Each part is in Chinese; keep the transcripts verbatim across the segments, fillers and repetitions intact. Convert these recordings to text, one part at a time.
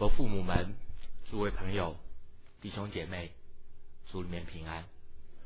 和父母们、诸位朋友、弟兄姐妹，主里面平安。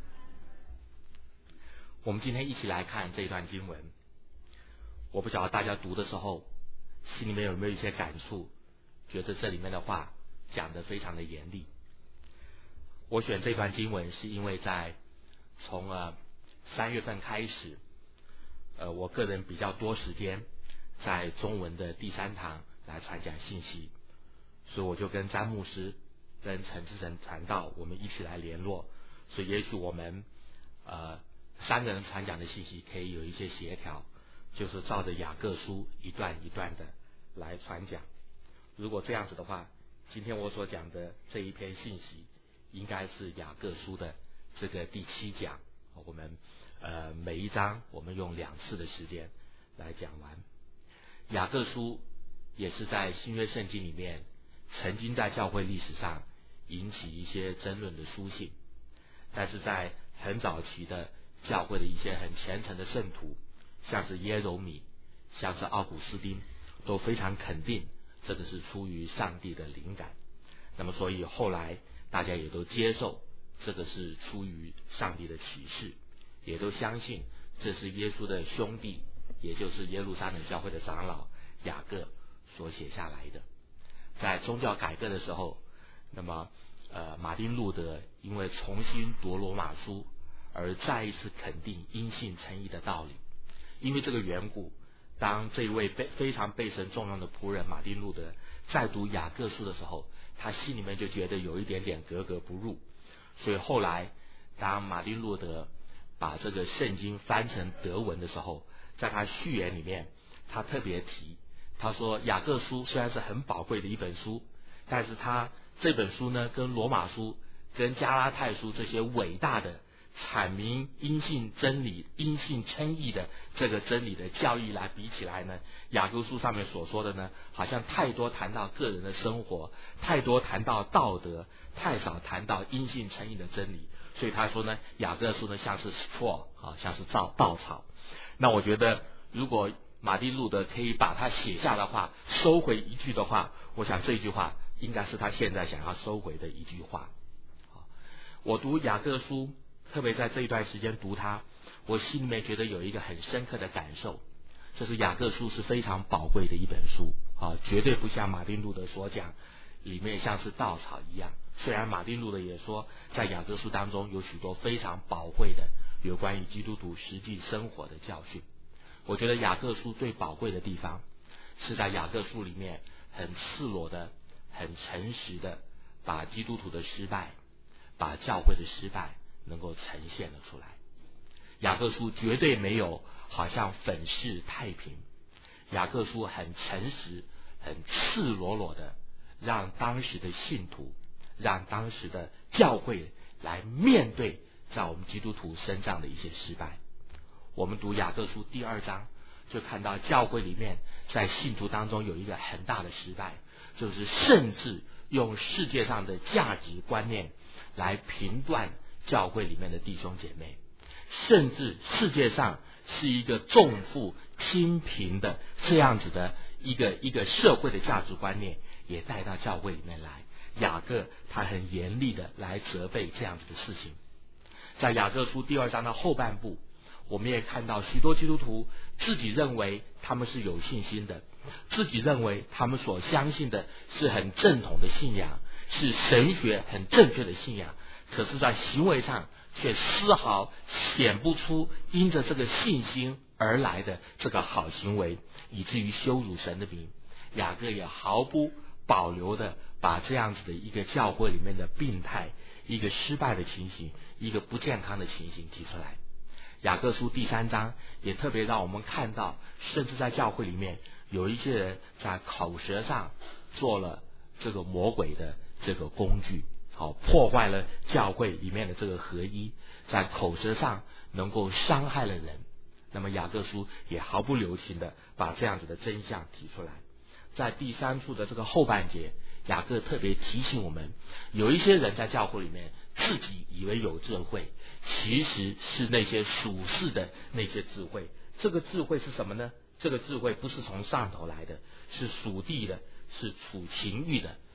我们今天一起来看这一段经文。我不晓得大家读的时候心里面有没有一些感触，觉得这里面的话讲得非常的严厉。我选这段经文是因为在从呃三月份开始，呃我个人比较多时间在中文的第三堂来传讲信息，所以我就跟詹牧师跟陈志成传道我们一起来联络，所以也许我们呃三个人传讲的信息可以有一些协调，就是照着雅各书一段一段的来传讲。如果这样子的话，今天我所讲的这一篇信息应该是雅各书的这个第七讲，我们呃每一章我们用两次的时间来讲完。雅各书也是在新约圣经里面曾经在教会历史上引起一些争论的书信，但是在很早期的教会的一些很虔诚的圣徒，像是耶柔米，像是奥古斯丁，都非常肯定这个是出于上帝的灵感。那么所以后来大家也都接受这个是出于上帝的启示，也都相信这是耶稣的兄弟，也就是耶路撒冷教会的长老雅各所写下来的。在宗教改革的时候，那么呃马丁路德因为重新读罗马书而再一次肯定因信称义的道理。因为这个缘故，当这位被非常被神重用的仆人马丁路德在读雅各书的时候，他心里面就觉得有一点点格格不入。所以后来当马丁路德把这个圣经翻成德文的时候，在他序言里面他特别提，他说雅各书虽然是很宝贵的一本书，但是他这本书呢跟罗马书跟加拉太书这些伟大的阐明因信真理因信称义的这个真理的教义来比起来呢，雅各书上面所说的呢好像太多谈到个人的生活，太多谈到道德，太少谈到因信称义的真理。所以他说呢，雅各书呢像是 straw 啊，像是稻稻草。那我觉得如果马丁路德可以把它写下的话，收回一句的话，我想这句话应该是他现在想要收回的一句话。我读雅各书，特别在这一段时间读它，我心里面觉得有一个很深刻的感受，就是雅各书是非常宝贵的一本书啊，绝对不像马丁路德所讲里面像是稻草一样。虽然马丁路德也说在雅各书当中有许多非常宝贵的有关于基督徒实际生活的教训，我觉得雅各书最宝贵的地方是在雅各书里面很赤裸的很诚实的把基督徒的失败，把教会的失败能够呈现了出来。雅各书绝对没有好像粉饰太平，雅各书很诚实很赤裸裸的让当时的信徒，让当时的教会来面对在我们基督徒身上的一些失败。我们读雅各书第二章就看到教会里面在信徒当中有一个很大的失败，就是甚至用世界上的价值观念来评断教会里面的弟兄姐妹，甚至世界上是一个重富轻贫的这样子的一个一个社会的价值观念也带到教会里面来。雅各他很严厉的来责备这样子的事情。在雅各书第二章的后半部，我们也看到许多基督徒自己认为他们是有信心的，自己认为他们所相信的是很正统的信仰，是神学很正确的信仰，可是在行为上却丝毫显不出因着这个信心而来的这个好行为，以至于羞辱神的名。雅各也毫不保留的把这样子的一个教会里面的病态，一个失败的情形，一个不健康的情形提出来。雅各书第三章也特别让我们看到，甚至在教会里面有一些人在口舌上做了这个魔鬼的这个工具，好破坏了教会里面的这个合一，在口舌上能够伤害了人。那么雅各书也毫不留情的把这样子的真相提出来。在第三处的这个后半节，雅各特别提醒我们，有一些人在教会里面自己以为有智慧，其实是那些属世的那些智慧。这个智慧是什么呢？这个智慧不是从上头来的，是属地的，是处情欲的，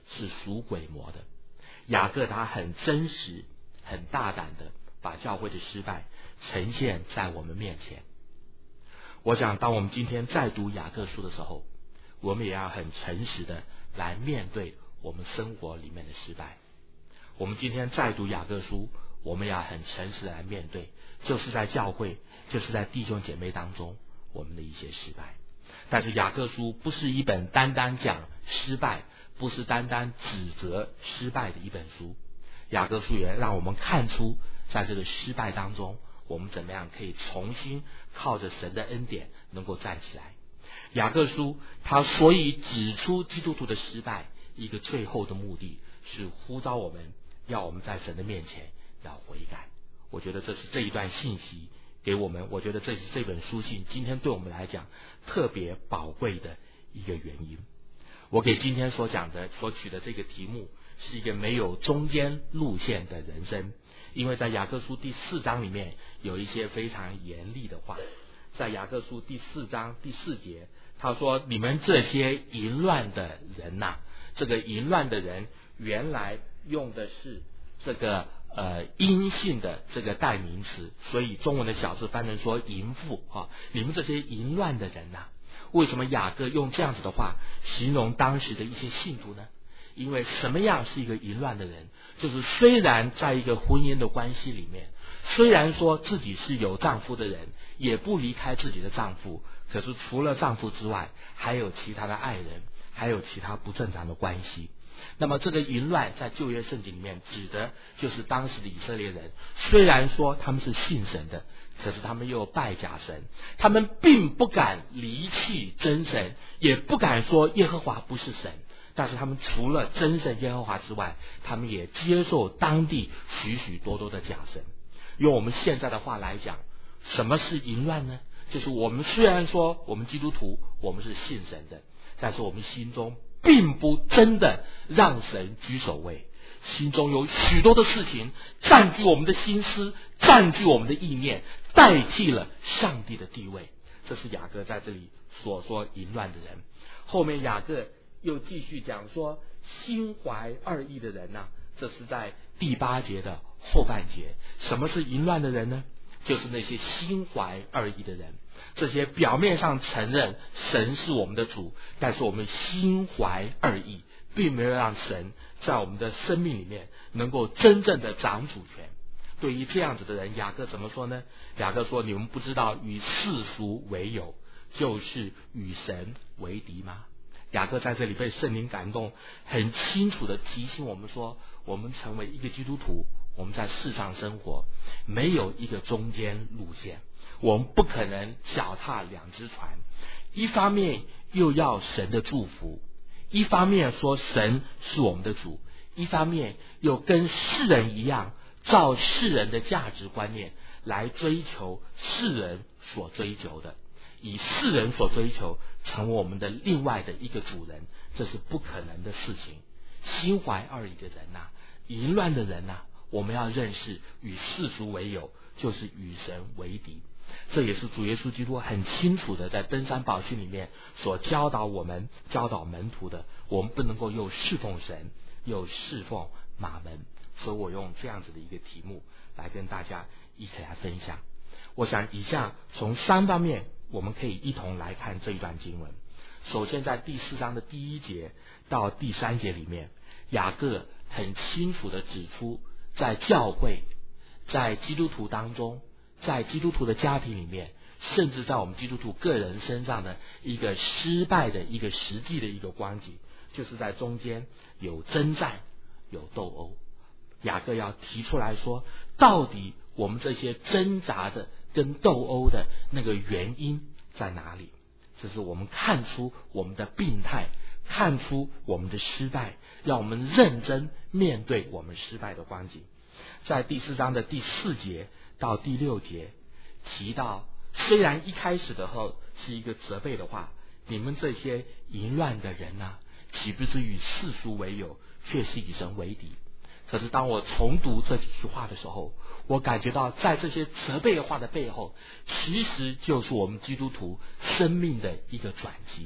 是属鬼魔的。雅各他很真实很大胆的把教会的失败呈现在我们面前。我想当我们今天再读雅各书的时候，我们也要很诚实的来面对我们生活里面的失败。我们今天再读雅各书，我们要很诚实的来面对，就是在教会，就是在弟兄姐妹当中我们的一些失败。但是雅各书不是一本单单讲失败，不是单单指责失败的一本书。雅各书也让我们看出在这个失败当中，我们怎么样可以重新靠着神的恩典能够站起来。雅各书他所以指出基督徒的失败，一个最后的目的是呼召我们，要我们在神的面前要悔改。我觉得这是这一段信息给我们，我觉得这是这本书信今天对我们来讲特别宝贵的一个原因。我给今天所讲的所取的这个题目是一个没有中间路线的人生，因为在雅各书第四章里面有一些非常严厉的话。在雅各书第四章第四节，他说你们这些淫乱的人呐、啊，这个淫乱的人原来用的是这个呃阴性的这个代名词，所以中文的小字翻成说淫妇啊，你们这些淫乱的人呐、啊，为什么雅各用这样子的话形容当时的一些信徒呢？因为什么样是一个淫乱的人？就是虽然在一个婚姻的关系里面，虽然说自己是有丈夫的人，也不离开自己的丈夫，可是除了丈夫之外，还有其他的爱人，还有其他不正常的关系。那么这个淫乱在旧约圣经里面指的就是当时的以色列人，虽然说他们是信神的，可是他们又拜假神，他们并不敢离弃真神，也不敢说耶和华不是神，但是他们除了真神耶和华之外，他们也接受当地许许多多的假神。用我们现在的话来讲，什么是淫乱呢？就是我们虽然说我们基督徒我们是信神的，但是我们心中并不真的让神居首位，心中有许多的事情占据我们的心思，占据我们的意念，代替了上帝的地位。这是雅各在这里所说淫乱的人。后面雅各又继续讲说心怀二意的人呢、啊，这是在第八节的后半节。什么是淫乱的人呢？就是那些心怀二意的人，这些表面上承认神是我们的主，但是我们心怀二意，并没有让神在我们的生命里面能够真正的掌主权。对于这样子的人，雅各怎么说呢？雅各说，你们不知道与世俗为友，就是与神为敌吗？雅各在这里被圣灵感动，很清楚的提醒我们说，我们成为一个基督徒，我们在世上生活没有一个中间路线，我们不可能脚踏两只船，一方面又要神的祝福，一方面说神是我们的主，一方面又跟世人一样，照世人的价值观念来追求世人所追求的，以世人所追求成为我们的另外的一个主人，这是不可能的事情。心怀二意的人呐、啊，淫乱的人呐、啊，我们要认识与世俗为友，就是与神为敌。这也是主耶稣基督很清楚的在登山宝训里面所教导我们、教导门徒的。我们不能够又侍奉神，又侍奉马门。所以我用这样子的一个题目来跟大家一起来分享。我想以下从三方面我们可以一同来看这一段经文。首先在第四章的第一节到第三节里面，雅各很清楚的指出，在教会、在基督徒当中，在基督徒的家庭里面，甚至在我们基督徒个人身上的一个失败的一个实际的一个光景，就是在中间有征战，有斗殴。雅各要提出来说，到底我们这些挣扎的跟斗殴的那个原因在哪里？这是我们看出我们的病态，看出我们的失败，让我们认真面对我们失败的光景。在第四章的第四节到第六节提到，虽然一开始的时候是一个责备的话，你们这些淫乱的人啊，岂不是与世俗为友，却是以神为敌？可是当我重读这几句话的时候，我感觉到在这些责备的话的背后，其实就是我们基督徒生命的一个转机。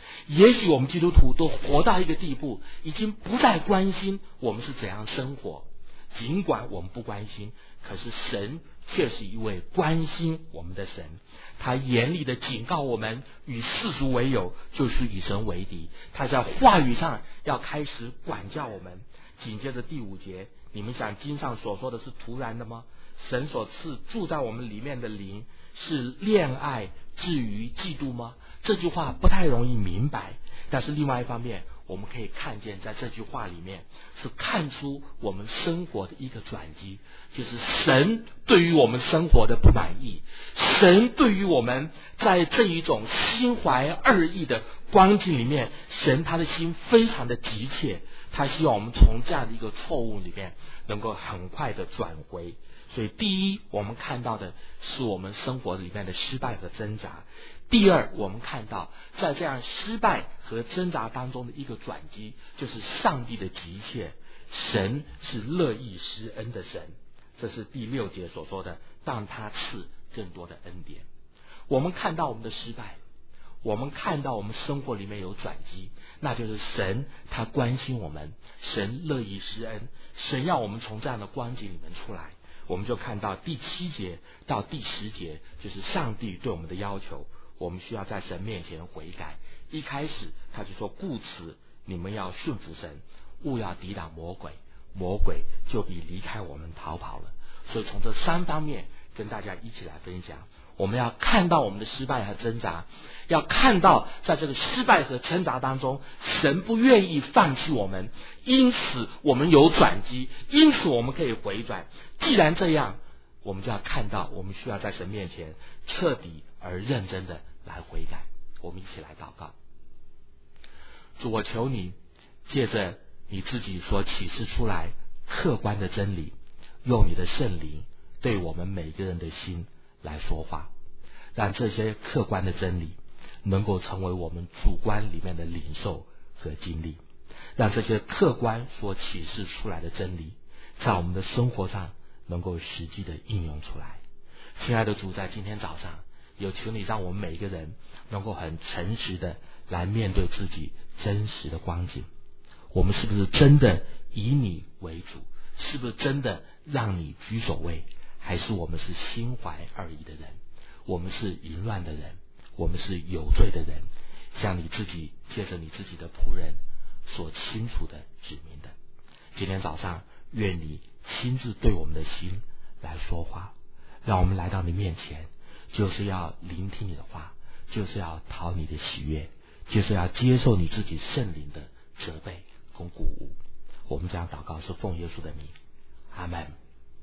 也许我们基督徒都活到一个地步，已经不再关心我们是怎样生活。尽管我们不关心，可是神却是一位关心我们的神。他严厉的警告我们，与世俗为友，就是与神为敌。他在话语上要开始管教我们。紧接着第五节，你们想经上所说的是突然的吗？神所赐住在我们里面的灵是恋爱至于嫉妒吗？这句话不太容易明白，但是另外一方面，我们可以看见在这句话里面是看出我们生活的一个转机，就是神对于我们生活的不满意，神对于我们在这一种心怀二意的光景里面，神他的心非常的急切，他希望我们从这样的一个错误里面能够很快的转回。所以第一，我们看到的是我们生活里面的失败和挣扎。第二，我们看到在这样失败和挣扎当中的一个转机，就是上帝的急切，神是乐意施恩的神。这是第六节所说的，让他赐更多的恩典。我们看到我们的失败，我们看到我们生活里面有转机，那就是神他关心我们，神乐意施恩，神要我们从这样的光景里面出来。我们就看到第七节到第十节，就是上帝对我们的要求，我们需要在神面前悔改。一开始他就说，故此你们要顺服神，勿要抵挡魔鬼，魔鬼就必离开我们逃跑了。所以从这三方面跟大家一起来分享，我们要看到我们的失败和挣扎，要看到在这个失败和挣扎当中，神不愿意放弃我们，因此我们有转机，因此我们可以回转。既然这样，我们就要看到我们需要在神面前彻底而认真的来悔改。我们一起来祷告。主，我求你借着你自己所启示出来客观的真理，用你的圣灵对我们每个人的心来说话，让这些客观的真理能够成为我们主观里面的领受和经历，让这些客观所启示出来的真理在我们的生活上能够实际的应用出来。亲爱的主，在今天早上有求你让我们每一个人能够很诚实的来面对自己真实的光景。我们是不是真的以你为主？是不是真的让你居首位？还是我们是心怀二意的人？我们是淫乱的人？我们是有罪的人？像你自己借着你自己的仆人所清楚的指明的。今天早上愿你亲自对我们的心来说话，让我们来到你面前，就是要聆听你的话，就是要讨你的喜悦，就是要接受你自己圣灵的责备跟鼓舞。我们这样祷告是奉耶稣的名，阿们。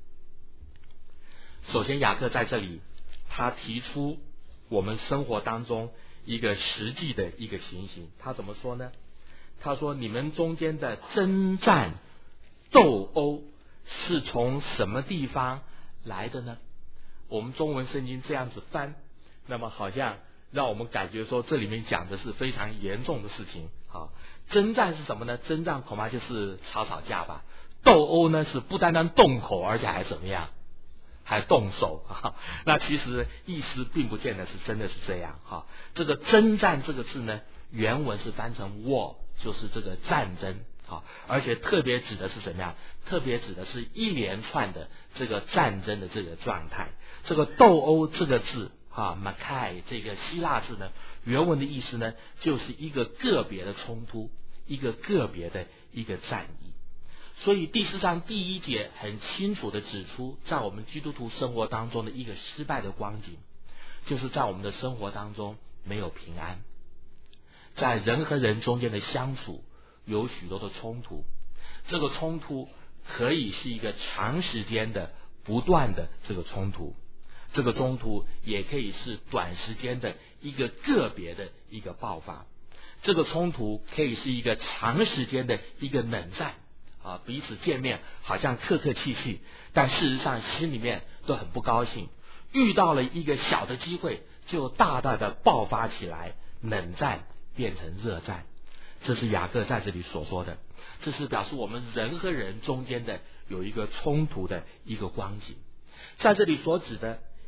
首先雅各在这里他提出我们生活当中一个实际的一个情形，他怎么说呢？他说，你们中间的征战斗殴是从什么地方来的呢？我们中文圣经这样子翻，那么好像让我们感觉说这里面讲的是非常严重的事情。好，征战是什么呢？征战恐怕就是吵吵架吧。斗殴呢是不单单动口，而且还怎么样？还动手啊！那其实意思并不见得是真的是这样哈。这个征战这个字呢，原文是翻成 war， 就是这个战争啊，而且特别指的是什么样？特别指的是一连串的这个战争的这个状态。这个斗殴这个字啊 makai 这个希腊字呢，原文的意思呢，就是一个个别的冲突，一个个别的一个战役。所以第四章第一节很清楚的指出，在我们基督徒生活当中的一个失败的光景，就是在我们的生活当中没有平安，在人和人中间的相处有许多的冲突，这个冲突可以是一个长时间的不断的这个冲突，这个冲突也可以是短时间的一个个别的一个爆发，这个冲突可以是一个长时间的一个冷战啊，彼此见面好像客客气气，但事实上心里面都很不高兴，遇到了一个小的机会就大大的爆发起来，冷战变成热战。这是雅各在这里所说的，这是表示我们人和人中间的有一个冲突的一个光景。在这里所指的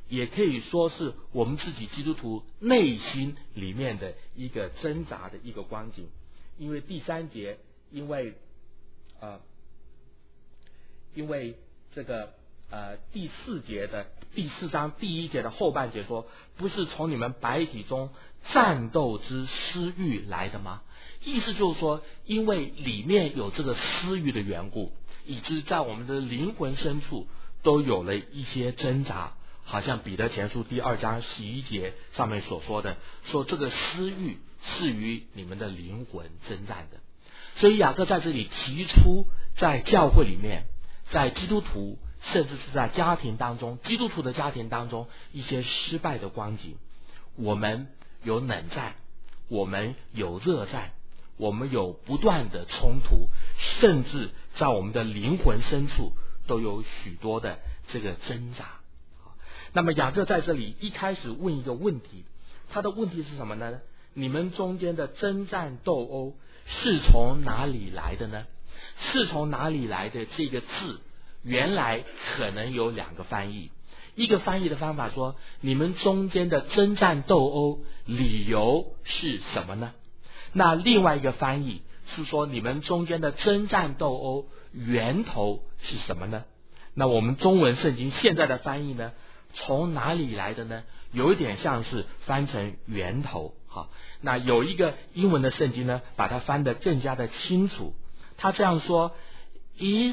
也可以说是我们自己基督徒内心里面的一个挣扎的一个光景。因为第三节，因为呃，因为这个呃第四节的第四章第一节的后半节说，不是从你们白体中战斗之私欲来的吗？意思就是说，因为里面有这个私欲的缘故，以致在我们的灵魂深处都有了一些挣扎。好像彼得前书第二章十一节上面所说的，说这个私欲是与你们的灵魂征战的。所以雅各在这里提出，在教会里面，在基督徒甚至是在家庭当中，基督徒的家庭当中一些失败的光景。我们有冷战，我们有热战，我们有不断的冲突，甚至在我们的灵魂深处都有许多的这个挣扎。那么雅各在这里一开始问一个问题，他的问题是什么呢？你们中间的征战斗殴是从哪里来的呢？是从哪里来的这个字，原来可能有两个翻译。一个翻译的方法说，你们中间的征战斗殴理由是什么呢？那另外一个翻译是说，你们中间的征战斗殴源头是什么呢？那我们中文圣经现在的翻译呢，从哪里来的呢？有一点像是翻成源头。好，那有一个英文的圣经呢，把它翻得更加的清楚。他这样说 ：Is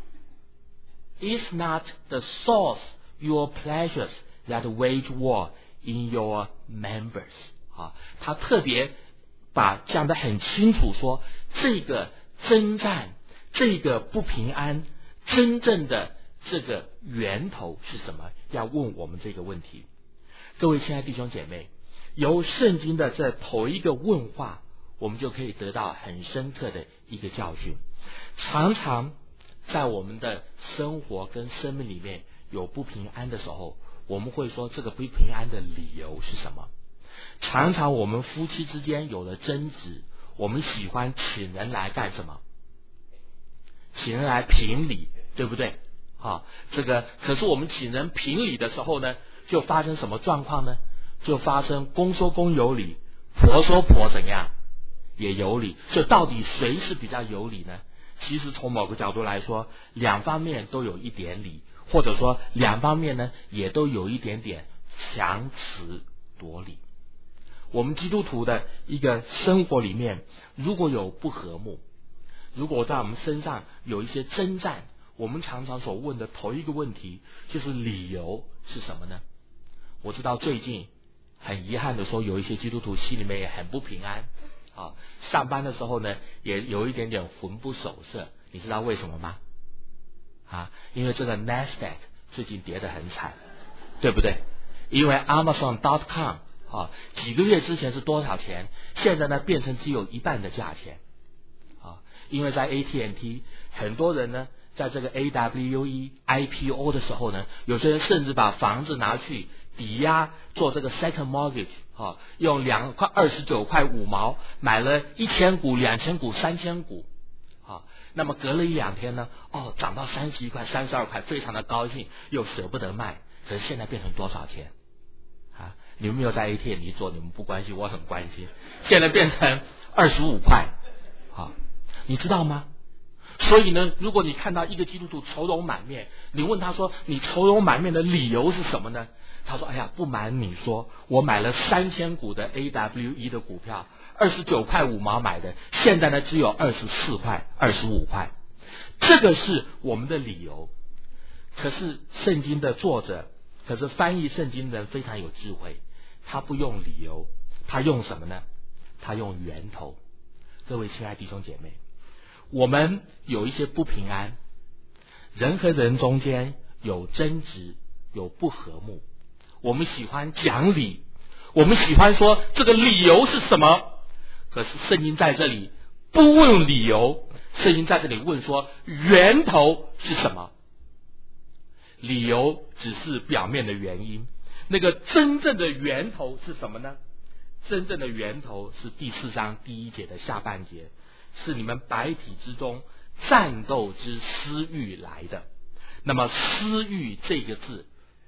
is not the source your pleasures that wage war in your members？ 啊，他特别把讲得很清楚说，这个征战，这个不平安，真正的这个源头是什么？要问我们这个问题。各位亲爱的弟兄姐妹，由圣经的这头一个问话，我们就可以得到很深刻的一个教训。常常在我们的生活跟生命里面有不平安的时候，我们会说这个不平安的理由是什么？常常我们夫妻之间有了争执，我们喜欢请人来干什么？请人来评理，对不对？啊，这个可是我们请人评理的时候呢，就发生什么状况呢？就发生公说公有理，婆说婆怎样也有理。所以到底谁是比较有理呢？其实从某个角度来说，两方面都有一点理，或者说两方面呢也都有一点点强词夺理。我们基督徒的一个生活里面，如果有不和睦，如果在我们身上有一些征战，我们常常所问的头一个问题就是理由是什么呢？我知道最近很遗憾的说，有一些基督徒心里面也很不平安啊，上班的时候呢也有一点点魂不守舍。你知道为什么吗？啊，因为这个 Nasdaq 最近跌得很惨，对不对？因为 Amazon dot com 啊，几个月之前是多少钱，现在呢变成只有一半的价钱啊。因为在 A T and T 很多人呢在这个 A W E I P O 的时候呢，有些人甚至把房子拿去抵押做这个 second mortgage 啊，用两块二十九块五毛买了一千股、两千股、三千股啊。那么隔了一两天呢，哦，涨到三十一块、三十二块，非常的高兴，又舍不得卖。可是现在变成多少钱啊？你们没有在 A T and T 做，你们不关心，我很关心。现在变成二十五块啊，你知道吗？所以呢，如果你看到一个基督徒愁容满面，你问他说你愁容满面的理由是什么呢？他说，哎呀，不瞒你说，我买了三千股的 A W E 的股票，二十九块五毛买的，现在呢只有二十四块、二十五块，这个是我们的理由。可是圣经的作者，可是翻译圣经的人非常有智慧，他不用理由，他用什么呢？他用源头。各位亲爱的弟兄姐妹，我们有一些不平安，人和人中间有争执，有不和睦，我们喜欢讲理，我们喜欢说这个理由是什么。可是圣经在这里不问理由，圣经在这里问说源头是什么。理由只是表面的原因，那个真正的源头是什么呢？真正的源头是第四章第一节的下半节，是你们百体之中战斗之私欲来的。那么私欲这个字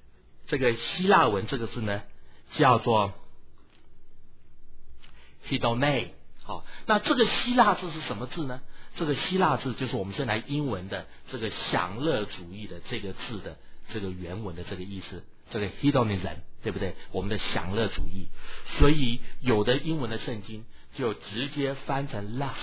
这个希腊文这个字呢叫做 hedone。 好，那这个希腊字是什么字呢？这个希腊字就是我们现在英文的这个享乐主义的这个字的这个原文的这个意思，这个 hedonism， 对不对？我们的享乐主义。所以有的英文的圣经就直接翻成 lust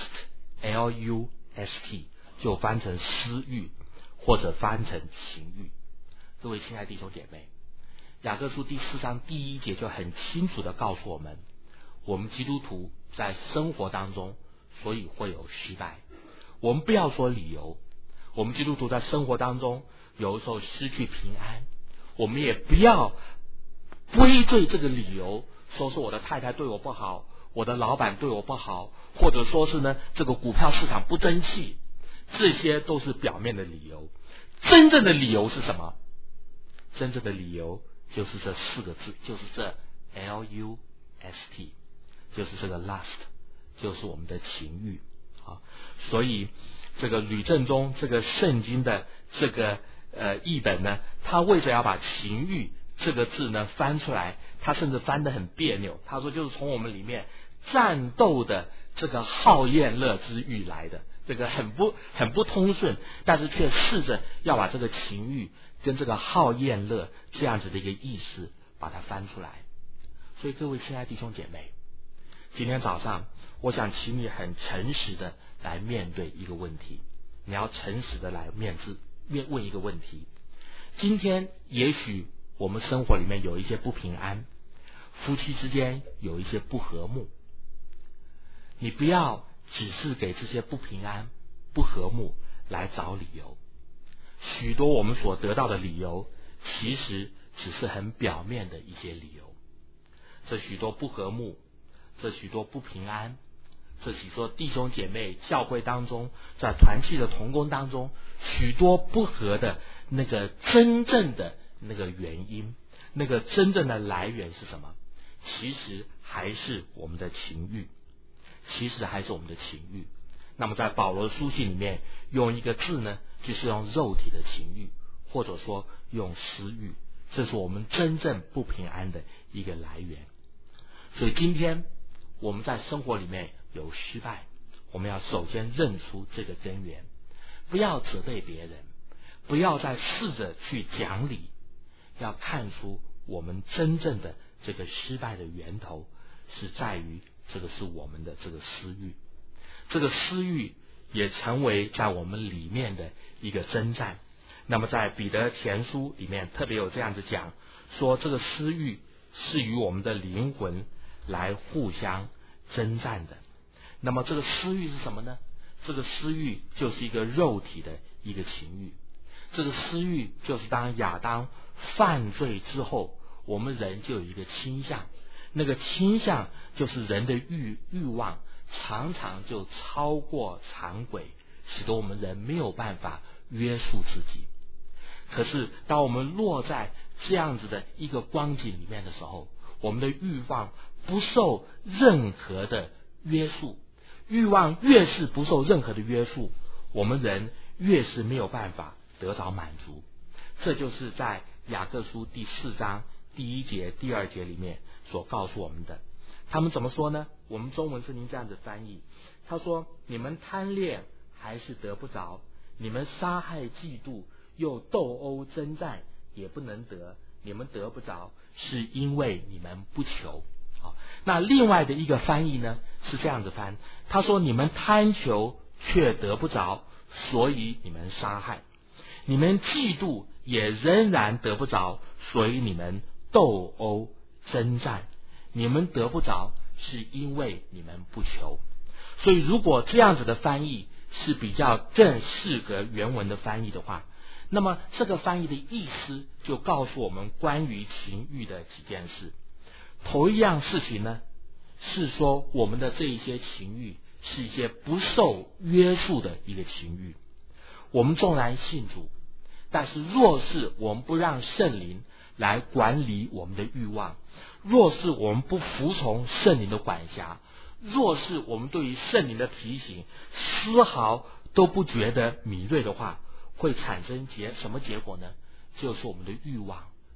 L U S T， 就翻成私欲，或者翻成情欲。各位亲爱的弟兄姐妹，雅各书第四章第一节就很清楚地告诉我们，我们基督徒在生活当中所以会有失败。我们不要说理由，我们基督徒在生活当中有时候失去平安，我们也不要归罪这个理由，说是我的太太对我不好，我的老板对我不好，或者说是呢这个股票市场不争气，这些都是表面的理由。真正的理由是什么？真正的理由就是这四个字，就是这 L U S T， 就是这个 lust， 就是我们的情欲啊。所以这个吕正中这个圣经的这个呃译本呢，他为什么要把情欲这个字呢翻出来？他甚至翻得很别扭，他说就是从我们里面战斗的这个好厌乐之欲来的，这个很不很不通顺，但是却试着要把这个情欲跟这个好厌乐这样子的一个意思把它翻出来。所以各位亲爱的弟兄姐妹，今天早上我想请你很诚实的来面对一个问题，你要诚实的来面质面问一个问题。今天也许我们生活里面有一些不平安，夫妻之间有一些不和睦，你不要只是给这些不平安不和睦来找理由。许多我们所得到的理由其实只是很表面的一些理由。这许多不和睦，这许多不平安，这许多弟兄姐妹教会当中在团契的同工当中许多不和的那个真正的那个原因，那个真正的来源是什么？其实还是我们的情欲，其实还是我们的情欲。那么在保罗书信里面用一个字呢，就是用肉体的情欲，或者说用私欲，这是我们真正不平安的一个来源。所以今天我们在生活里面有失败，我们要首先认出这个根源，不要责备别人，不要再试着去讲理，要看出我们真正的这个失败的源头是在于这个是我们的这个私欲。这个私欲也成为在我们里面的一个征战。那么在彼得前书里面特别有这样子讲，说这个私欲是与我们的灵魂来互相征战的。那么这个私欲是什么呢？这个私欲就是一个肉体的一个情欲。这个私欲就是当亚当犯罪之后，我们人就有一个倾向，那个倾向就是人的欲欲望常常就超过常轨，使得我们人没有办法约束自己。可是当我们落在这样子的一个光景里面的时候，我们的欲望不受任何的约束，欲望越是不受任何的约束，我们人越是没有办法得到满足。这就是在雅各书第四章第一节第二节里面所告诉我们的。他们怎么说呢？我们中文圣经这样子翻译，他说你们贪恋还是得不着，你们杀害嫉妒又斗殴征战也不能得，你们得不着是因为你们不求。好，那另外的一个翻译呢是这样子翻，他说你们贪求却得不着，所以你们杀害，你们嫉妒也仍然得不着，所以你们斗殴征战，你们得不着是因为你们不求。所以如果这样子的翻译是比较更适合原文的翻译的话，那么这个翻译的意思就告诉我们关于情欲的几件事。头一样事情呢，是说我们的这一些情欲是一些不受约束的一个情欲。我们纵然信主，但是若是我们不让圣灵来管理我们的欲望，若是我们不服从圣灵的管辖，若是我们对于圣灵的提醒丝毫都不觉得敏锐的话，会产生结什么结果呢？就是我们的欲望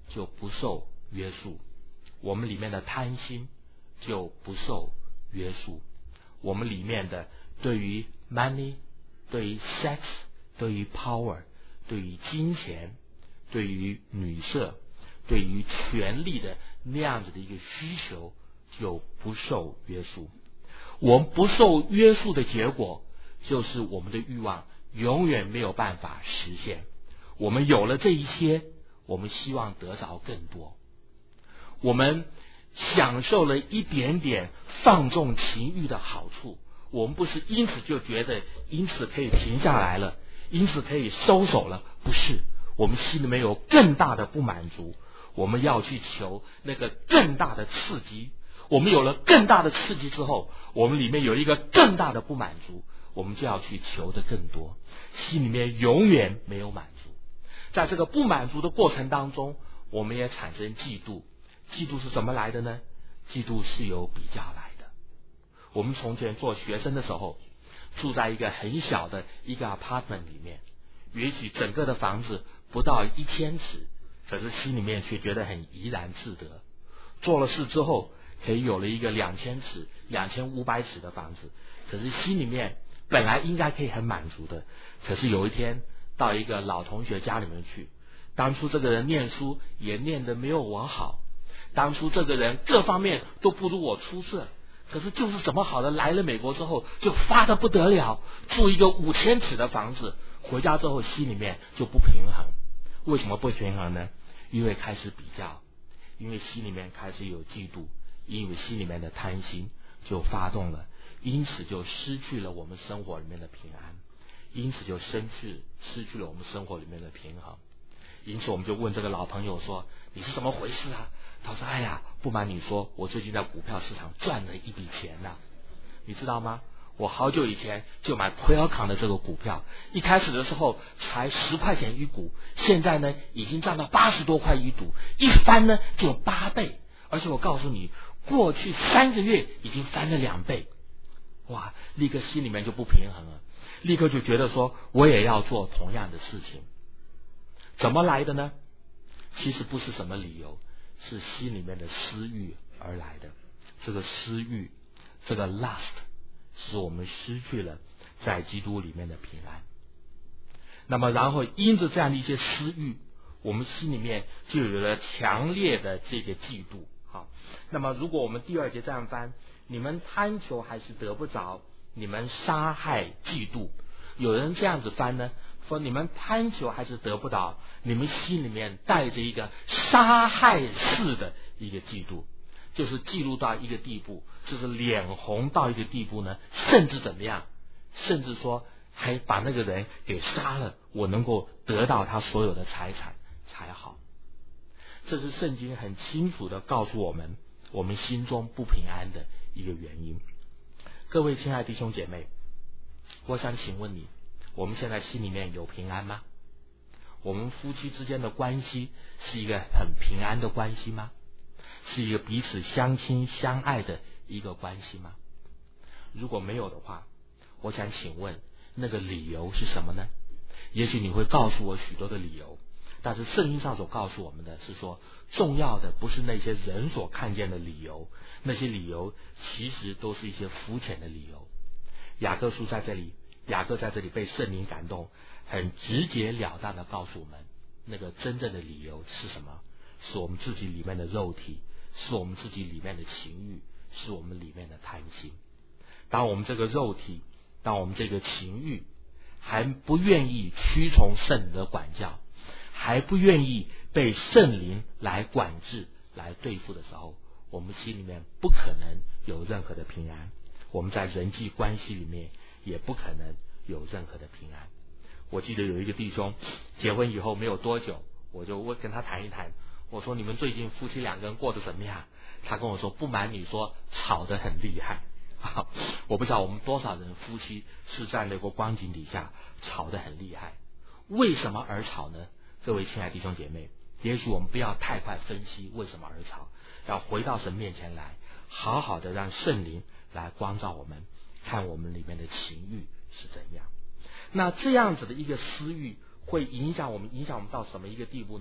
就不受约束，我们里面的贪心就不受约束，我们里面的对于 money、对于 sex、对于 power、对于金钱、对于女色、对于权力的那样子的一个需求就不受约束。我们不受约束的结果，就是我们的欲望永远没有办法实现。我们有了这一些，我们希望得着更多。我们享受了一点点放纵情欲的好处，我们不是因此就觉得因此可以停下来了，因此可以收手了，不是，我们心里面有更大的不满足，我们要去求那个更大的刺激。我们有了更大的刺激之后，我们里面有一个更大的不满足，我们就要去求的更多，心里面永远没有满足。在这个不满足的过程当中，我们也产生嫉妒。嫉妒是怎么来的呢？嫉妒是由比较来的。我们从前做学生的时候，住在一个很小的一个 apartment 里面，也许整个的房子不到一千尺，可是心里面却觉得很怡然自得。做了事之后，可以有了一个两千尺、两千五百尺的房子，可是心里面本来应该可以很满足的。可是有一天到一个老同学家里面去，当初这个人念书也念得没有我好，当初这个人各方面都不如我出色，可是就是怎么好的，来了美国之后就发得不得了，住一个五千尺的房子，回家之后心里面就不平衡。为什么不平衡呢？因为开始比较，因为心里面开始有嫉妒，因为心里面的贪心就发动了，因此就失去了我们生活里面的平安，因此就失去失去了我们生活里面的平衡。因此我们就问这个老朋友说，你是怎么回事啊？他说，哎呀，不瞒你说，我最近在股票市场赚了一笔钱啊。你知道吗？我好久以前就买 Qualcomm 的这个股票，一开始的时候才十块钱一股，现在呢已经涨到八十多块一股，一翻呢就八倍，而且我告诉你，过去三个月已经翻了两倍。哇，立刻心里面就不平衡了，立刻就觉得说我也要做同样的事情。怎么来的呢？其实不是什么理由，是心里面的私欲而来的。这个私欲，这个 lust， 使我们失去了在基督里面的平安。那么然后因着这样的一些私欲，我们心里面就有了强烈的这个嫉妒。好，那么如果我们第二节这样翻，你们贪求还是得不着，你们杀害嫉妒。有人这样子翻呢，说你们贪求还是得不到，你们心里面带着一个杀害式的一个嫉妒，就是嫉妒到一个地步，就是脸红到一个地步呢，甚至怎么样，甚至说还把那个人给杀了，我能够得到他所有的财产才好。这是圣经很清楚的告诉我们，我们心中不平安的一个原因。各位亲爱的弟兄姐妹，我想请问你，我们现在心里面有平安吗？我们夫妻之间的关系是一个很平安的关系吗？是一个彼此相亲相爱的一个关系吗？如果没有的话，我想请问那个理由是什么呢？也许你会告诉我许多的理由，但是圣经上所告诉我们的是说，重要的不是那些人所看见的理由，那些理由其实都是一些肤浅的理由。雅各书在这里，雅各在这里被圣灵感动，很直截了当的告诉我们，那个真正的理由是什么？是我们自己里面的肉体，是我们自己里面的情欲，是我们里面的贪心。当我们这个肉体，当我们这个情欲还不愿意屈从圣灵的管教，还不愿意被圣灵来管制来对付的时候，我们心里面不可能有任何的平安，我们在人际关系里面也不可能有任何的平安。我记得有一个弟兄结婚以后没有多久，我就问跟他谈一谈，我说你们最近夫妻两个人过得怎么样？他跟我说，不瞒你说，吵得很厉害。我不知道我们多少人夫妻是在那个光景底下吵得很厉害。为什么而吵呢？各位亲爱的弟兄姐妹，也许我们不要太快分析为什么而吵，要回到神面前来，好好的让圣灵来光照我们，看我们里面的情欲是怎样。那这样子的一个私欲会影响我们，影响我们到什么一个地步呢？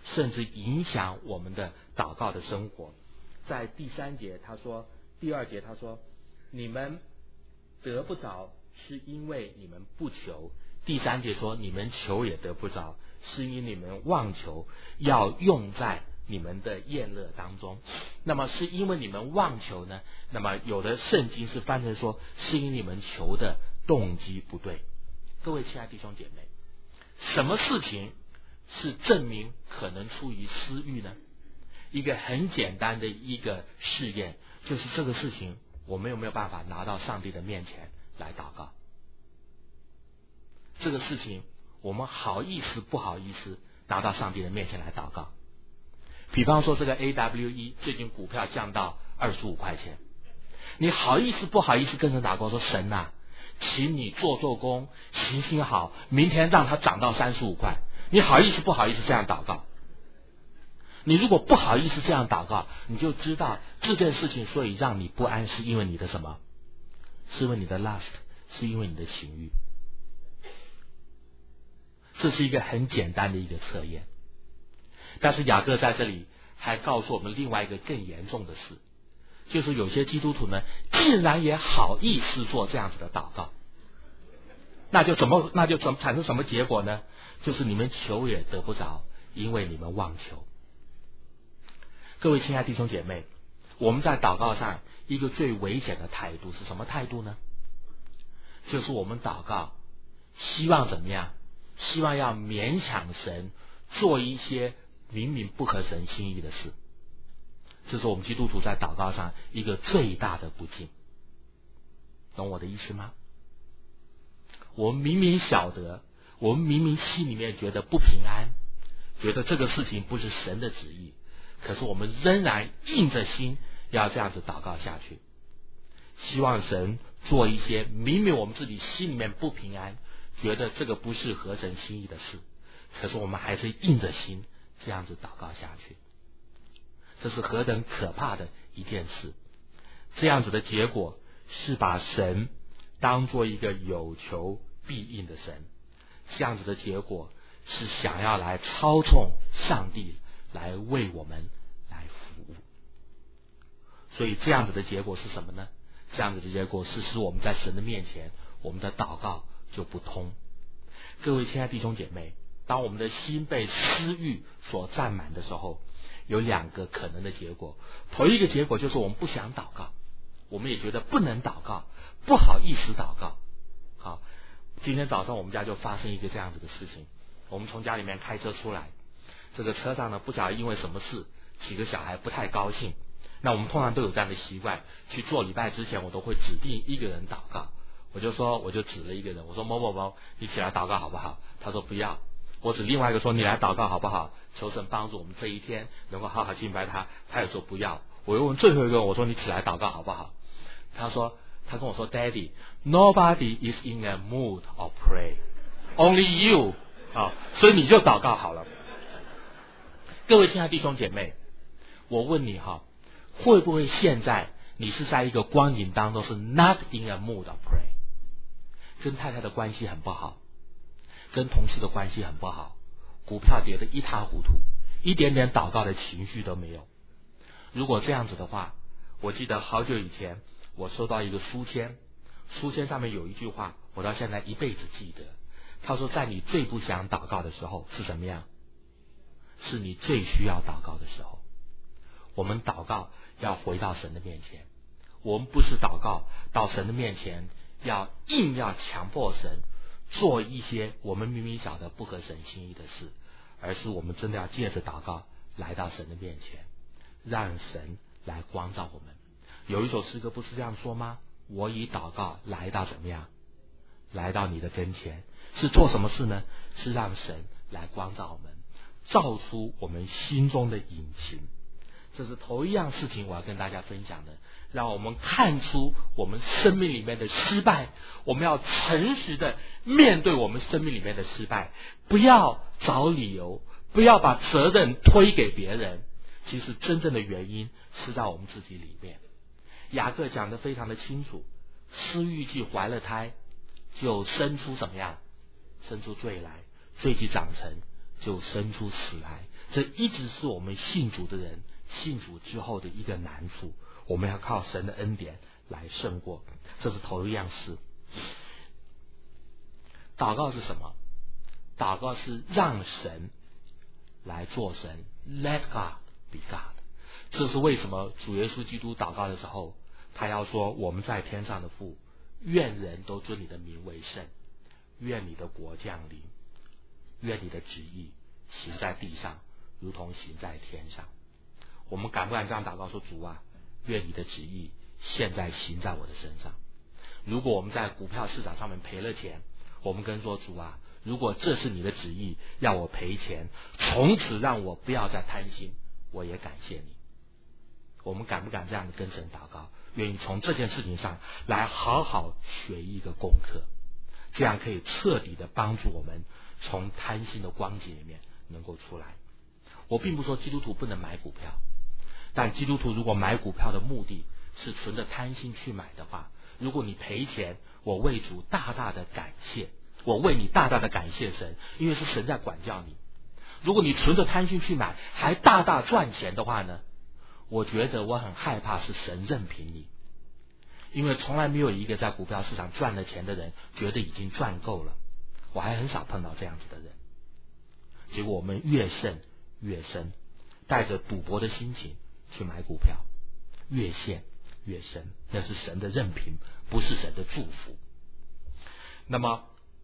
甚至影响我们的祷告的生活。在第三节他说，第二节他说，你们得不着是因为你们不求。第三节说，你们求也得不着，是因为你们妄求，要用在你们的宴乐当中。那么是因为你们妄求呢？那么有的圣经是翻成说，是因为你们求的动机不对。各位亲爱的弟兄姐妹，什么事情是证明可能出于私欲呢？一个很简单的一个试验，就是这个事情我们有没有办法拿到上帝的面前来祷告？这个事情我们好意思不好意思拿到上帝的面前来祷告？比方说这个 A W E 最近股票降到二十五块钱，你好意思不好意思跟神祷告说，神啊，请你做做工，行行好，明天让它涨到三十五块。你好意思不好意思这样祷告？你如果不好意思这样祷告，你就知道这件事情所以让你不安，是因为你的什么？是因为你的 lust， 是因为你的情欲。这是一个很简单的一个测验。但是雅各在这里还告诉我们另外一个更严重的事，就是有些基督徒呢，竟然也好意思做这样子的祷告，那就怎么那就怎么产生什么结果呢？就是你们求也得不着，因为你们妄求。各位亲爱的弟兄姐妹，我们在祷告上一个最危险的态度是什么态度呢？就是我们祷告希望怎么样？希望要勉强神做一些明明不合神心意的事。这是我们基督徒在祷告上一个最大的不敬。懂我的意思吗？我们明明晓得，我们明明心里面觉得不平安，觉得这个事情不是神的旨意，可是我们仍然硬着心要这样子祷告下去，希望神做一些明明我们自己心里面不平安，觉得这个不是合神心意的事，可是我们还是硬着心这样子祷告下去。这是何等可怕的一件事！这样子的结果是把神当作一个有求必应的神，这样子的结果是想要来操纵上帝来为我们来服务。所以这样子的结果是什么呢？这样子的结果是使我们在神的面前，我们的祷告就不通。各位亲爱的弟兄姐妹，当我们的心被私欲所占满的时候，有两个可能的结果。头一个结果就是我们不想祷告，我们也觉得不能祷告，不好意思祷告。好，今天早上我们家就发生一个这样子的事情。我们从家里面开车出来，这个车上呢，不晓得因为什么事，几个小孩不太高兴。那我们通常都有这样的习惯，去做礼拜之前，我都会指定一个人祷告。我就说，我就指了一个人，我说某某某，你起来祷告好不好？他说不要。我指另外一个说，你来祷告好不好？求神帮助我们这一天能够好好敬拜他。他也说不要。我又问最后一个，我说你起来祷告好不好？他说，他跟我说 Daddy, nobody is in a mood of pray, only you 啊，所以你就祷告好了。各位亲爱的弟兄姐妹，我问你哈，会不会现在你是在一个光景当中是 not in a mood of pray， 跟太太的关系很不好，跟同事的关系很不好，股票跌得一塌糊涂，一点点祷告的情绪都没有。如果这样子的话，我记得好久以前我收到一个书签，书签上面有一句话，我到现在一辈子记得。他说，在你最不想祷告的时候是什么样？是你最需要祷告的时候。我们祷告要回到神的面前，我们不是祷告到神的面前要硬要强迫神做一些我们明明晓得不合神心意的事，而是我们真的要借着祷告来到神的面前，让神来光照我们。有一首诗歌不是这样说吗？我以祷告来到怎么样？来到你的跟前，是做什么事呢？是让神来光照我们，照出我们心中的隐情。这是头一样事情我要跟大家分享的，让我们看出我们生命里面的失败，我们要诚实的面对我们生命里面的失败，不要找理由，不要把责任推给别人，其实真正的原因是在我们自己里面。雅各讲得非常的清楚，私欲既怀了胎，就生出什么样？生出罪来，罪既长成， 就生出死来。这一直是我们信主的人信主之后的一个难处，我们要靠神的恩典来胜过。这是头一样事。祷告是什么？祷告是让神来做神 ，Let God be God。这是为什么主耶稣基督祷告的时候，他要说：我们在天上的父，愿人都尊你的名为圣，愿你的国降临，愿你的旨意行在地上，如同行在天上。我们敢不敢这样祷告说：主啊，愿你的旨意现在行在我的身上。如果我们在股票市场上面赔了钱，我们跟说：主啊，如果这是你的旨意，要我赔钱，从此让我不要再贪心，我也感谢你。我们敢不敢这样跟神祷告？愿意从这件事情上来好好学一个功课，这样可以彻底的帮助我们从贪心的光景里面能够出来。我并不说基督徒不能买股票，但基督徒如果买股票的目的是存着贪心去买的话，如果你赔钱，我为主大大的感谢，我为你大大的感谢神，因为是神在管教你。如果你存着贪心去买，还大大赚钱的话呢，我觉得我很害怕是神任凭你，因为从来没有一个在股票市场赚了钱的人觉得已经赚够了，我还很少碰到这样子的人。结果我们越陷越深，带着赌博的心情去买股票，越陷越深，那是神的任凭，不是神的祝福。那么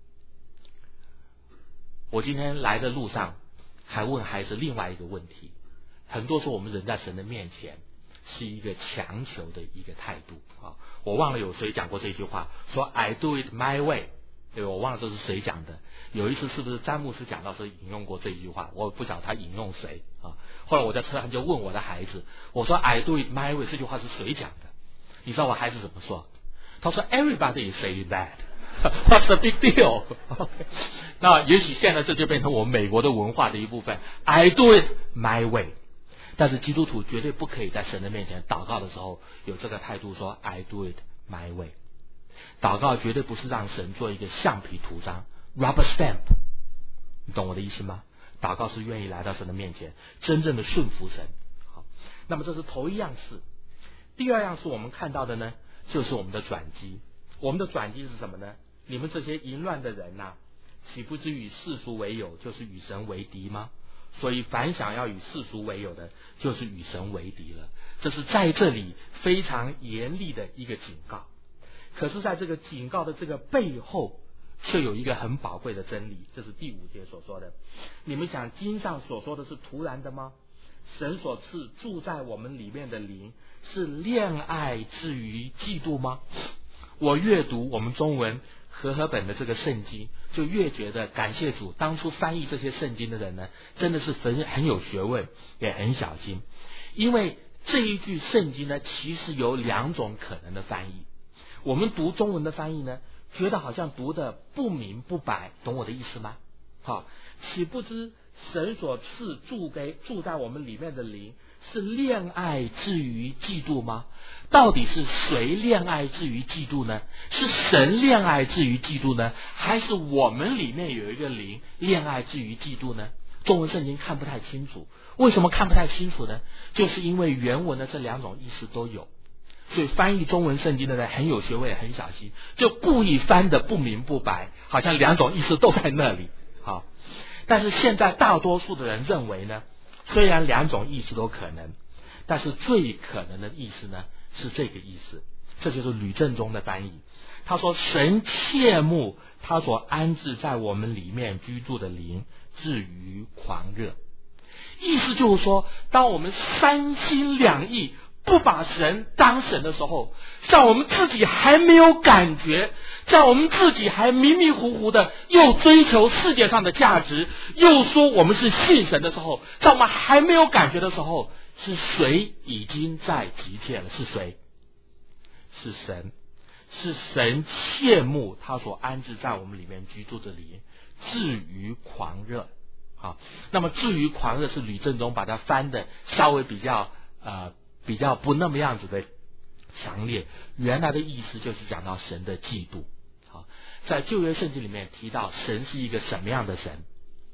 我今天来的路上还问孩子另外一个问题，很多时候我们人在神的面前是一个强求的一个态度啊！我忘了有谁讲过这句话，说 I do it my way， 对，我忘了这是谁讲的。有一次是不是詹姆斯讲到是引用过这一句话，我不晓得他引用谁啊。后来我在车上就问我的孩子，我说 I do it my way 这句话是谁讲的？你知道我孩子怎么说？他说 Everybody is saying that。What's the big deal？ 那也许现在这就变成我们美国的文化的一部分。I do it my way。但是基督徒绝对不可以在神的面前祷告的时候有这个态度，说 I do it my way。祷告绝对不是让神做一个橡皮图章 rubber stamp， 你懂我的意思吗？祷告是愿意来到神的面前，真正的顺服神。好，那么这是头一样事。第二样是我们看到的呢，就是我们的转机。我们的转机是什么呢？你们这些淫乱的人呐、啊，岂不知与世俗为友，就是与神为敌吗？所以凡想要与世俗为友的，就是与神为敌了。这是在这里非常严厉的一个警告。可是在这个警告的这个背后，却有一个很宝贵的真理，这是第五节所说的。你们想经上所说的是突然的吗？神所赐住在我们里面的灵，是恋爱至于嫉妒吗？我阅读我们中文和合本的这个圣经，就越觉得感谢主，当初翻译这些圣经的人呢，真的是很很有学问，也很小心。因为这一句圣经呢，其实有两种可能的翻译。我们读中文的翻译呢，觉得好像读的不明不白，懂我的意思吗？好，岂不知神所赐住给住在我们里面的灵，是恋爱至于嫉妒吗？到底是谁恋爱至于嫉妒呢？是神恋爱至于嫉妒呢，还是我们里面有一个灵恋爱至于嫉妒呢？中文圣经看不太清楚。为什么看不太清楚呢？就是因为原文的这两种意思都有，所以翻译中文圣经的人很有学问，很小心，就故意翻得不明不白，好像两种意思都在那里。好，但是现在大多数的人认为呢，虽然两种意思都可能，但是最可能的意思呢是这个意思。这就是吕正中的翻译。他说神切慕他所安置在我们里面居住的灵，至于狂热。意思就是说，当我们三心两意不把神当神的时候，像我们自己还没有感觉，像我们自己还迷迷糊糊的又追求世界上的价值，又说我们是信神的时候，在我们还没有感觉的时候，是谁已经在急切了？是谁？是神。是神切慕他所安置在我们里面居住的灵，至于狂热。好，那么至于狂热是吕正中把它翻的稍微比较呃比较不那么样子的强烈，原来的意思就是讲到神的嫉妒。好，在旧约圣经里面提到神是一个什么样的神，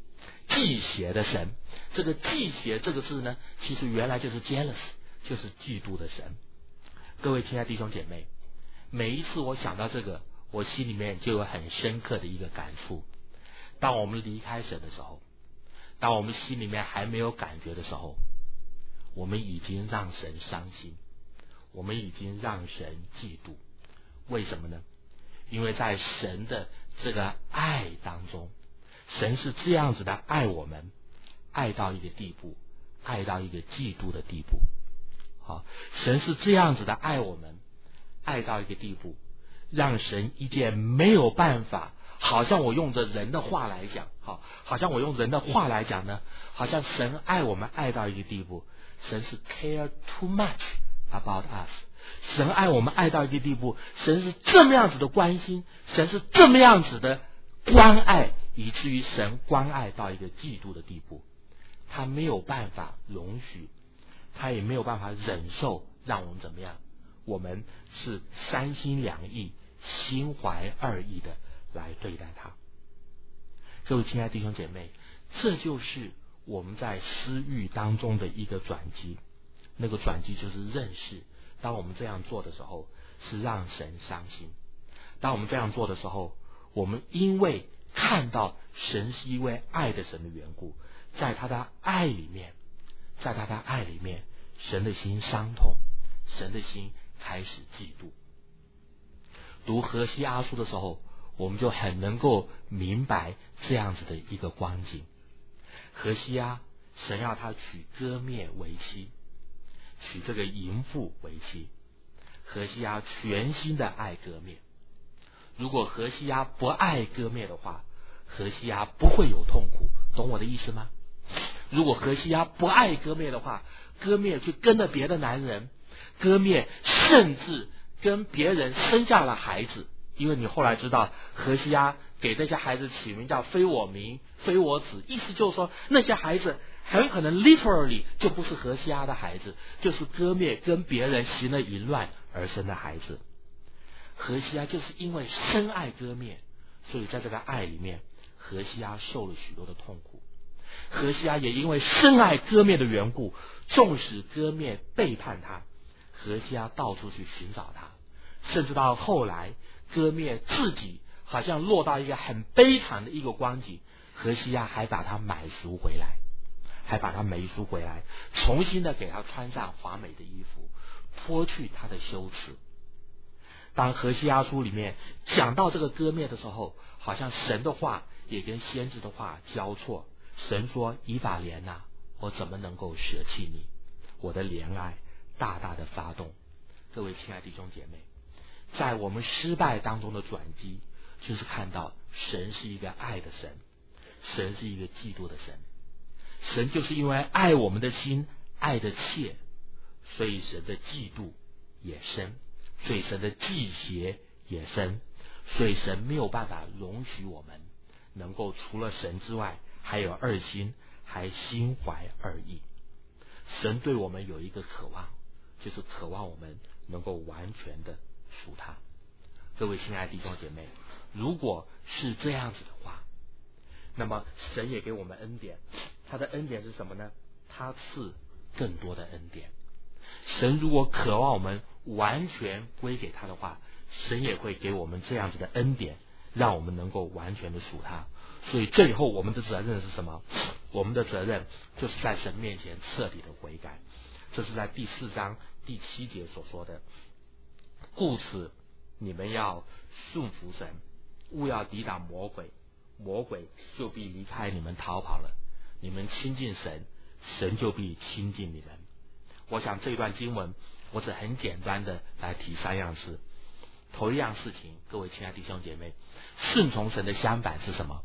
忌邪的神。这个忌邪这个字呢，其实原来就是 jealous， 就是嫉妒的神。各位亲爱的弟兄姐妹，每一次我想到这个，我心里面就有很深刻的一个感触。当我们离开神的时候，当我们心里面还没有感觉的时候，我们已经让神伤心，我们已经让神嫉妒。为什么呢？因为在神的这个爱当中，神是这样子的爱我们，爱到一个地步，爱到一个嫉妒的地步。好，神是这样子的爱我们，爱到一个地步，让神一件没有办法，好像我用着人的话来讲，好，好像我用人的话来讲呢，好像神爱我们爱到一个地步，神是 care too much about us。神爱我们爱到一个地步，神是这么样子的关心，神是这么样子的关爱，以至于神关爱到一个嫉妒的地步。他没有办法容许，他也没有办法忍受让我们怎么样，我们是三心两意，心怀二意的来对待他。各位亲爱的弟兄姐妹，这就是我们在私欲当中的一个转机。那个转机就是认识，当我们这样做的时候，是让神伤心。当我们这样做的时候，我们因为看到神是一位爱的神的缘故，在他的爱里面，在他的爱里面，神的心伤痛，神的心开始嫉妒。读何西阿书的时候，我们就很能够明白这样子的一个光景。何西阿，神要他娶歌灭为妻，娶这个淫妇为妻。何西阿全心的爱歌灭。如果何西阿不爱歌灭的话，何西阿不会有痛苦，懂我的意思吗？如果何西阿不爱歌灭的话，歌灭去跟了别的男人，歌灭甚至跟别人生下了孩子。因为你后来知道何西阿给那些孩子起名叫非我民非我子，意思就是说那些孩子很可能 literally 就不是何西阿的孩子，就是歌灭跟别人行了淫乱而生的孩子。何西阿就是因为深爱歌灭，所以在这个爱里面，何西阿受了许多的痛苦。何西阿也因为深爱歌灭的缘故，纵使歌灭背叛他，何西阿到处去寻找他，甚至到后来歌灭自己好像落到一个很悲惨的一个光景，何西阿还把他买赎回来，还把他买赎回来，重新的给他穿上华美的衣服，脱去他的羞耻。当何西阿书里面讲到这个歌灭的时候，好像神的话也跟先知的话交错。神说：以法莲啊，我怎么能够舍弃你？我的怜爱大大的发动。各位亲爱的弟兄姐妹，在我们失败当中的转机，就是看到神是一个爱的神，神是一个嫉妒的神。神就是因为爱我们的心爱的切，所以神的嫉妒也深，所以神的忌邪也深，所以神没有办法容许我们能够除了神之外还有二心，还心怀二意。神对我们有一个渴望，就是渴望我们能够完全的属他。各位亲爱的弟兄姐妹，如果是这样子的话，那么神也给我们恩典。他的恩典是什么呢？他赐更多的恩典。神如果渴望我们完全归给他的话，神也会给我们这样子的恩典，让我们能够完全的属他。所以最后我们的责任是什么？我们的责任就是在神面前彻底的悔改。这是在第四章第七节所说的。故此你们要顺服神，勿要抵挡魔鬼，魔鬼就必离开你们逃跑了。你们亲近神，神就必亲近你们。我想这段经文我只很简单的来提三样事。头一样事情，各位亲爱的弟兄姐妹，顺从神的相反是什么？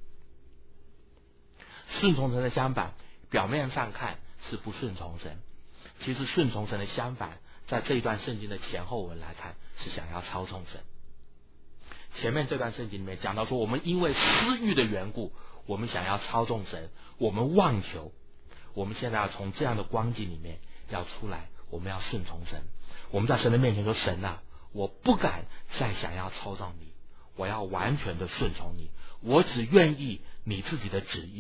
顺从神的相反，表面上看是不顺从神，其实顺从神的相反，在这一段圣经的前后文来看，是想要操纵神。前面这段圣经里面讲到说，我们因为私欲的缘故，我们想要操纵神，我们妄求。我们现在要从这样的光景里面要出来，我们要顺从神。我们在神的面前说，神啊，我不敢再想要操纵你，我要完全的顺从你，我只愿意你自己的旨意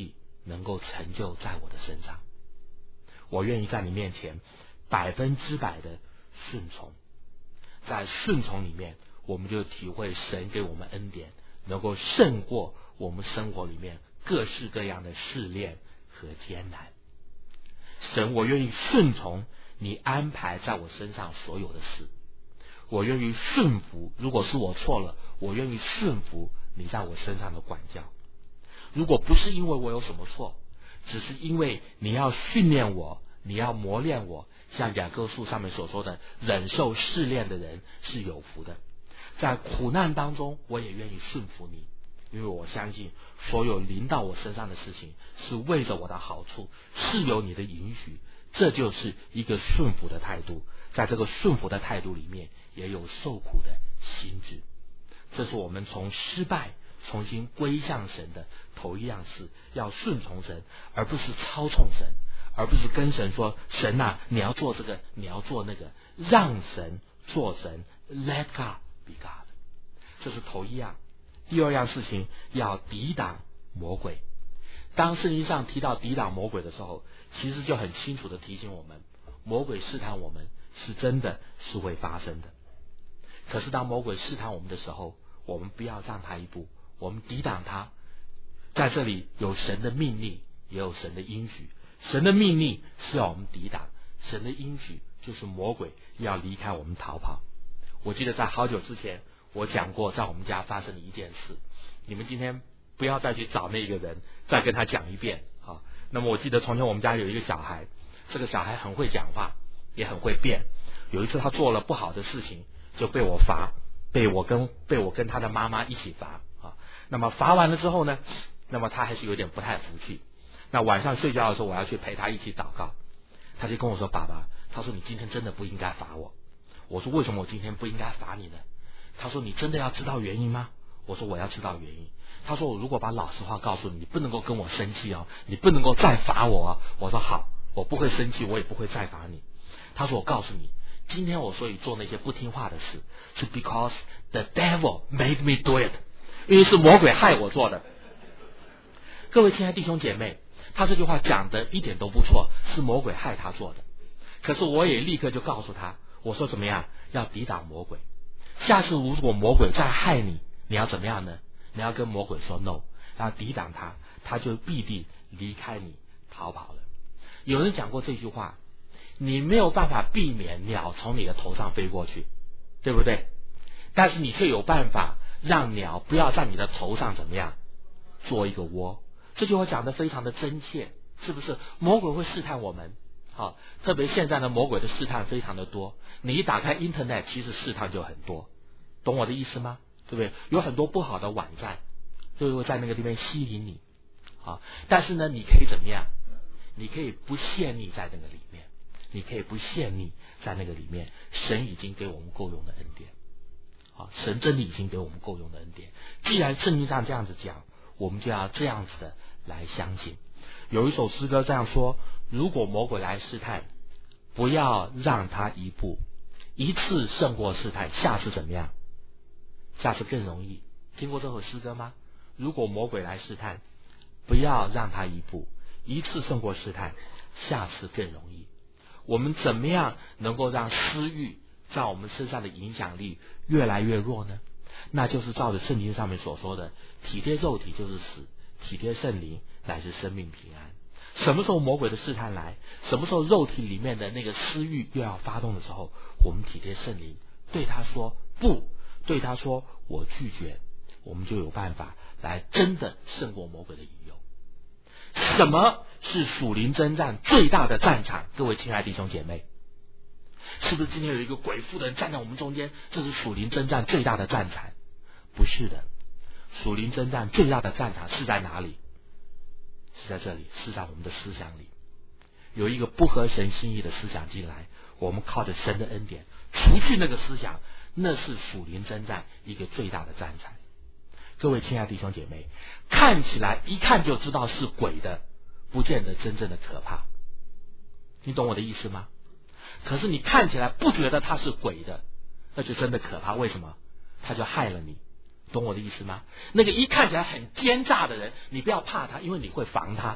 能够成就在我的身上。我愿意在你面前百分之百的顺从，在顺从里面，我们就体会神给我们恩典，能够胜过我们生活里面各式各样的试炼和艰难。神，我愿意顺从你安排在我身上所有的事，我愿意顺服，如果是我错了，我愿意顺服你在我身上的管教。如果不是因为我有什么错，只是因为你要训练我，你要磨练我，像雅各书上面所说的，忍受试炼的人是有福的。在苦难当中，我也愿意顺服你，因为我相信所有临到我身上的事情是为着我的好处，是有你的允许，这就是一个顺服的态度。在这个顺服的态度里面，也有受苦的心志。这是我们从失败重新归向神的头一样事，要顺从神，而不是操纵神，而不是跟神说，神啊，你要做这个，你要做那个，让神做神， let God be God。 这是头一样。第二样事情，要抵挡魔鬼。当圣经上提到抵挡魔鬼的时候，其实就很清楚的提醒我们，魔鬼试探我们是真的是会发生的。可是当魔鬼试探我们的时候，我们不要让他一步，我们抵挡他。在这里有神的命令，也有神的应许。神的命令是要我们抵挡，神的应许就是魔鬼要离开我们逃跑。我记得在好久之前我讲过，在我们家发生的一件事，你们今天不要再去找那个人再跟他讲一遍啊。那么我记得从前我们家有一个小孩，这个小孩很会讲话，也很会辩。有一次他做了不好的事情，就被我罚，被我跟被我跟他的妈妈一起罚啊。那么罚完了之后呢，那么他还是有点不太服气。那晚上睡觉的时候，我要去陪他一起祷告，他就跟我说，爸爸，他说你今天真的不应该罚我。我说为什么我今天不应该罚你呢？他说你真的要知道原因吗？我说我要知道原因。他说我如果把老实话告诉你，你不能够跟我生气哦，你不能够再罚我啊。我说好，我不会生气，我也不会再罚你。他说我告诉你，今天我所以做那些不听话的事，是 because the devil made me do it， 因为是魔鬼害我做的。各位亲爱的弟兄姐妹，他这句话讲的一点都不错，是魔鬼害他做的。可是我也立刻就告诉他，我说怎么样，要抵挡魔鬼。下次如果魔鬼再害你，你要怎么样呢？你要跟魔鬼说 no， 要抵挡他，他就必定离开你，逃跑了。有人讲过这句话，你没有办法避免鸟从你的头上飞过去，对不对？但是你却有办法让鸟不要在你的头上怎么样做一个窝。这句话讲得非常的真切，是不是？魔鬼会试探我们，好，特别现在的魔鬼的试探非常的多。你一打开 internet， 其实试探就很多，懂我的意思吗？对不对？有很多不好的网站就会在那个地方吸引你，好，但是呢，你可以怎么样？你可以不陷溺在那个里面，你可以不陷溺在那个里面。神已经给我们够用的恩典，好，神真的已经给我们够用的恩典。既然圣经上这样子讲，我们就要这样子的来相信。有一首诗歌这样说，如果魔鬼来试探，不要让他一步，一次胜过试探，下次怎么样？下次更容易。听过这首诗歌吗？如果魔鬼来试探，不要让他一步，一次胜过试探，下次更容易。我们怎么样能够让私欲在我们身上的影响力越来越弱呢？那就是照着圣经上面所说的，体贴肉体就是死，体贴圣灵乃是生命平安。什么时候魔鬼的试探来，什么时候肉体里面的那个私欲又要发动的时候，我们体贴圣灵，对他说不，对他说我拒绝，我们就有办法来真的胜过魔鬼的引诱。什么是属灵征战最大的战场？各位亲爱的弟兄姐妹，是不是今天有一个鬼妇人站在我们中间，这是属灵征战最大的战场？不是的，属灵征战最大的战场是在哪里？是在这里，是在我们的思想里。有一个不合神心意的思想进来，我们靠着神的恩典除去那个思想，那是属灵征战一个最大的战场。各位亲爱的弟兄姐妹，看起来一看就知道是鬼的，不见得真正的可怕。你懂我的意思吗？可是你看起来不觉得他是鬼的，那就真的可怕。为什么？他就害了你。懂我的意思吗？那个一看起来很奸诈的人，你不要怕他，因为你会防他。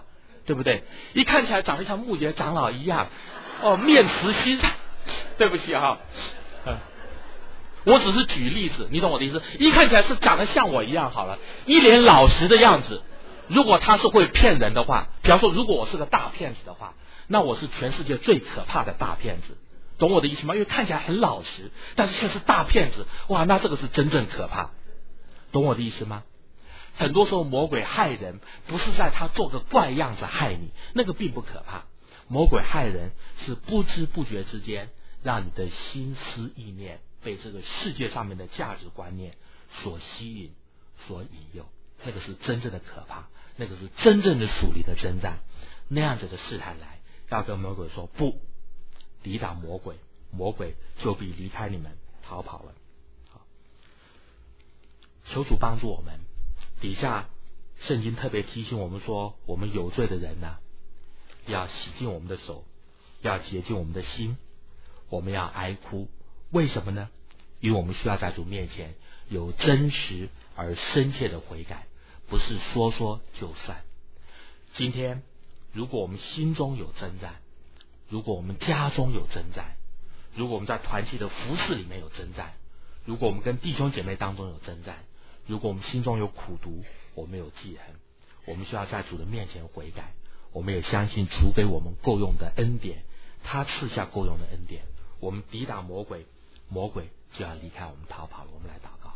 对不对？一看起来长得像木姐长老一样，哦，面慈心善。对不起哈、嗯，我只是举例子，你懂我的意思？一看起来是长得像我一样好了，一脸老实的样子。如果他是会骗人的话，比方说如果我是个大骗子的话，那我是全世界最可怕的大骗子，懂我的意思吗？因为看起来很老实，但是却是大骗子，哇，那这个是真正可怕，懂我的意思吗？很多时候魔鬼害人不是在他做个怪样子害你，那个并不可怕，魔鬼害人是不知不觉之间让你的心思意念被这个世界上面的价值观念所吸引所引诱，那个是真正的可怕，那个是真正的属灵的征战。那样子的试探来，要跟魔鬼说不，抵挡魔鬼，魔鬼就必离开你们逃跑了。好，求主帮助我们。底下圣经特别提醒我们说，我们有罪的人呢、啊，要洗净我们的手，要洁净我们的心，我们要哀哭。为什么呢？因为我们需要在主面前有真实而深切的悔改，不是说说就算。今天如果我们心中有征战，如果我们家中有征战，如果我们在团契的服事里面有征战，如果我们跟弟兄姐妹当中有征战，如果我们心中有苦毒，我们有记恨，我们需要在主的面前悔改。我们也相信主给我们够用的恩典，他赐下够用的恩典，我们抵挡魔鬼，魔鬼就要离开我们逃跑了。我们来祷告。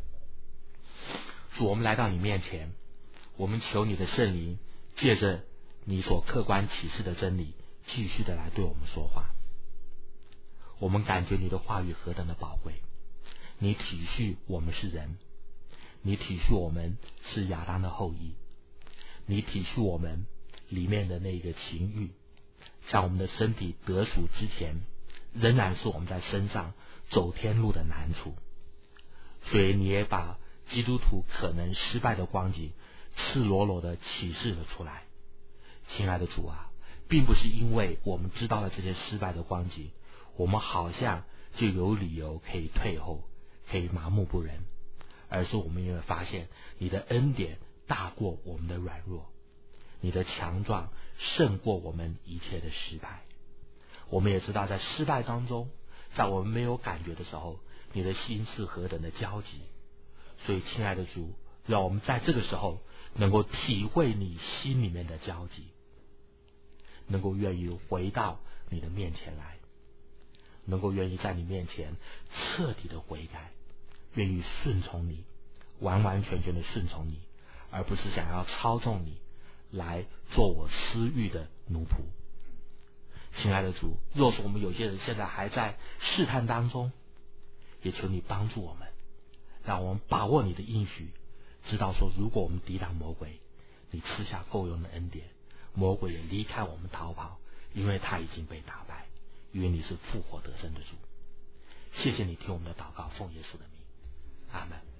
主，我们来到你面前，我们求你的圣灵借着你所客观启示的真理继续的来对我们说话。我们感觉你的话语何等的宝贵，你体恤我们是人，你体恤我们是亚当的后裔，你体恤我们里面的那个情欲，在我们的身体得赎之前，仍然是我们在身上走天路的难处。所以你也把基督徒可能失败的光景赤裸裸的启示了出来。亲爱的主啊，并不是因为我们知道了这些失败的光景，我们好像就有理由可以退后，可以麻木不仁，而是我们因为发现你的恩典大过我们的软弱，你的强壮胜过我们一切的失败。我们也知道在失败当中，在我们没有感觉的时候，你的心是何等的焦急。所以亲爱的主，让我们在这个时候能够体会你心里面的焦急，能够愿意回到你的面前来，能够愿意在你面前彻底的悔改，愿意顺从你，完完全全的顺从你，而不是想要操纵你来做我私欲的奴仆。亲爱的主，若是我们有些人现在还在试探当中，也求你帮助我们，让我们把握你的应许，知道说如果我们抵挡魔鬼，你赐下够用的恩典，魔鬼也离开我们逃跑，因为他已经被打败，因为你是复活得胜的主。谢谢你听我们的祷告，奉耶稣的名，阿们。